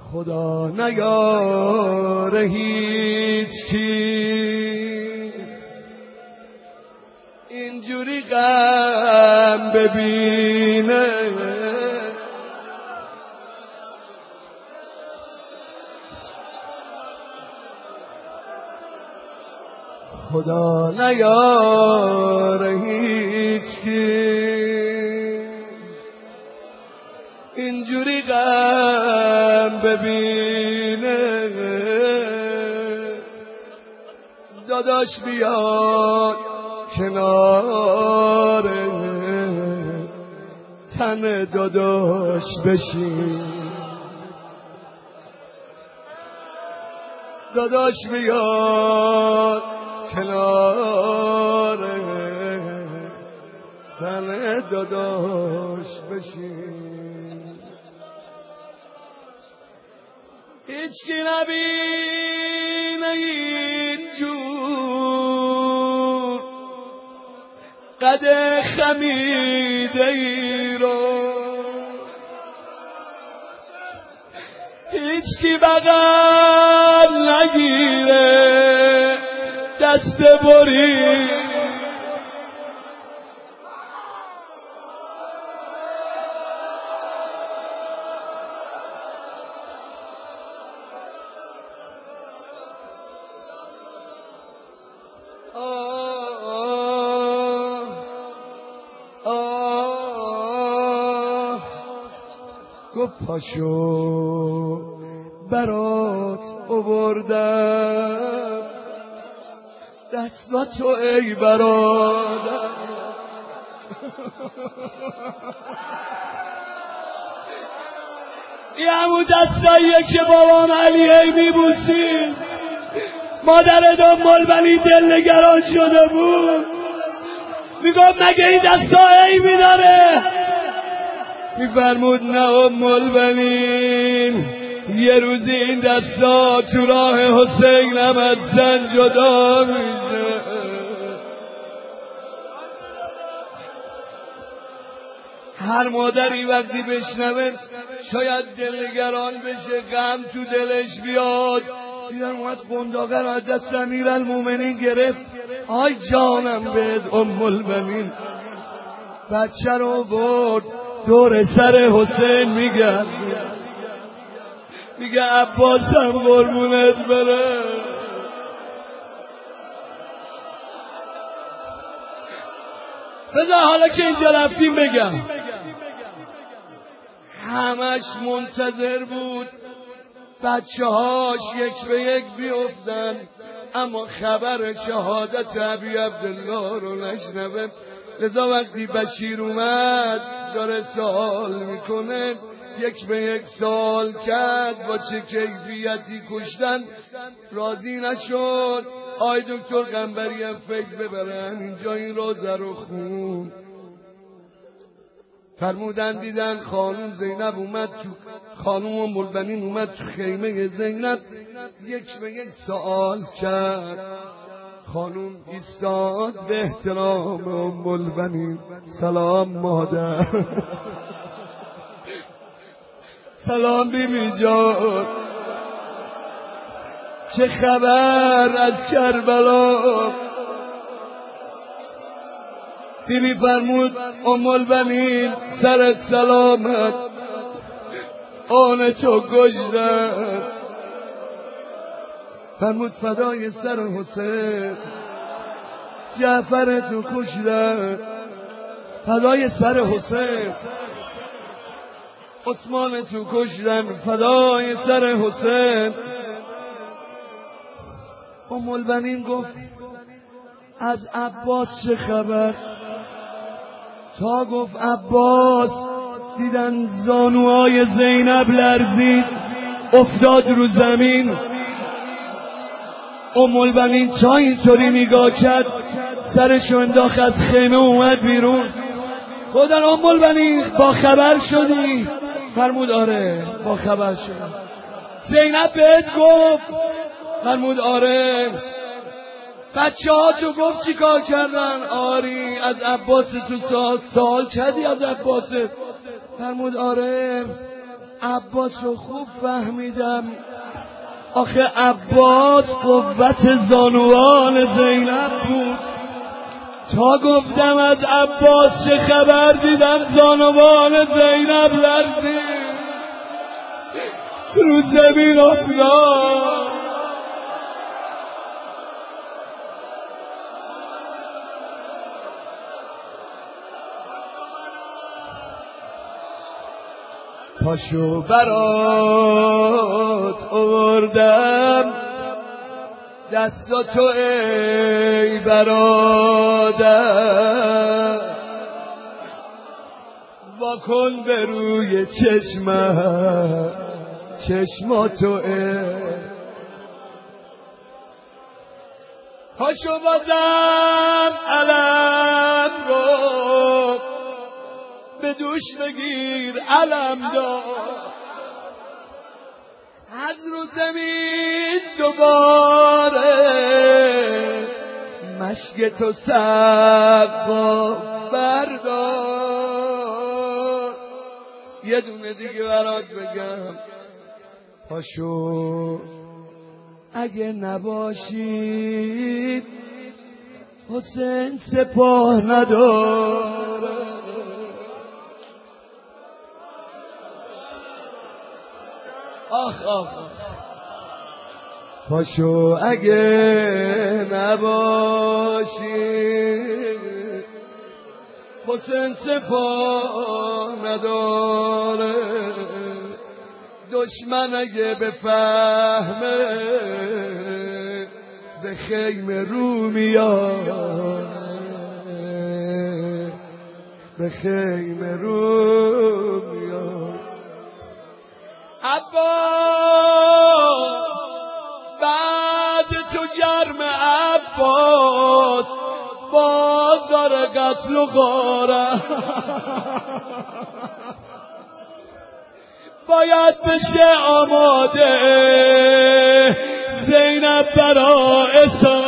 خدا نیاره هیچ کی اینجوری غم ببینه، خدا نیاره هیچ کی اینجوری غم ببینه. داداش بیاد کنار تن داداش بشین، داداش بیاد کنار تن داداش بشین. هیچکی نبینه اینجور قد خمیده ای رو، هیچکی بغل نگیره دست بری، گفت پاشو برات آوردم دست تو ای برادر. این همون دستاییه که بابام علی ای میبوسید، مادر دنبال ولی دلنگران شده بود، میگفت مگه این دستا ای میداره؟ میفرمود نه ام البنین، یه روزی این دستا تو راه حسینم از زن جدا میشه. هر مادری وقتی بشنوه شاید دلنگران بشه، غم تو دلش بیاد. دیدن اومد قنداقه رو از دست امیرالمومنین گرفت، آی جانم بهت ام البنین، بچه رو برد دور سر حسین میگه عباسم قربونت بره. بذار حالا که اینجا رفتیم بگم، همش منتظر بود بچه هاش یک به یک بیفتن، اما خبر شهادت ابی عبدالله رو نشنوه. لذا وقتی بشیر اومد داره سوال میکنه، یک به یک سوال کرد با چه کیفیتی کشتن، راضی نشد. آی دکتر قنبری هم فکر ببرن اینجا این روزه رو خون. فرمودن دیدن خانوم زینب اومد تو، خانوم ام البنین اومد تو خیمه زینب، یک به یک سوال کرد. خانوم ایستاد به احترام ام البنین، سلام مادر. سلام بیبی جان، چه خبر از کربلا؟ بیبی فرمود ام البنین سرت سلامت، آن تو گشتن. فرمود فدای سر حسین، جعفر تو کشتن. فدای سر حسین، عثمان تو کشتن. فدای سر حسین. ام البنین گفت از عباس چه خبر؟ تا گفت عباس دیدن زانوهای زینب لرزید، افتاد رو زمین. ام البنین تا اینطوری نگاه کرد، سرشو انداخت از خیمه اومد بیرون. خدا ام البنین با خبر شدی؟ فرمود آره با خبر شدم. زینب بهت گفت؟ فرمود آره. بچه ها تو گفت چی کار کردن؟ آری از عباس تو سال کردی از عباست؟ فرمود آره. عباس رو خوب فهمیدم. آخه عباس قوت زانوان زینب بود. تا گفتم از عباس چه خبر، دیدم زانوان زینب لرزید، رو زمین افتاد. پاشو برات آوردم دستاتو ای برادر، واکن به روی چشماتو ای. پاشو بازم علم رو به دوش بگیر، علم دار از رو زمین دوباره مشک تو سقا بردار. یه دونه دیگه برات بگم، پاشو اگه نباشید حسین سپاه نداره. آخ آخ پاشو اگه نباشید حسین سپاه نداره. دشمن اگه بفهمه به خیمه رو میاد، به خیمه رو میاد. عباس بعد تو گرم، عباس بازار قتل و غارت باید بشه آماده زینب برا